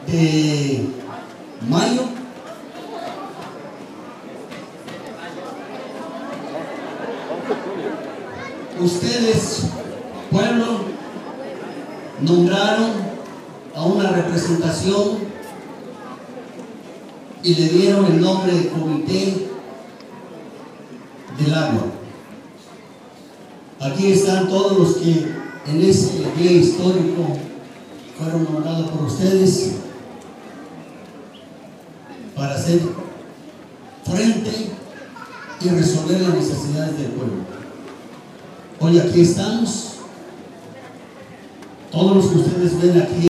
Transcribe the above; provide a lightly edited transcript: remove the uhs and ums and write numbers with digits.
de mayo, ustedes, pueblo, nombraron a una representación y le dieron el nombre de Comité del Agua. Aquí están todos los que en ese día histórico fueron nombrados por ustedes para hacer frente y resolver las necesidades del pueblo. Hoy aquí estamos, todos los que ustedes ven aquí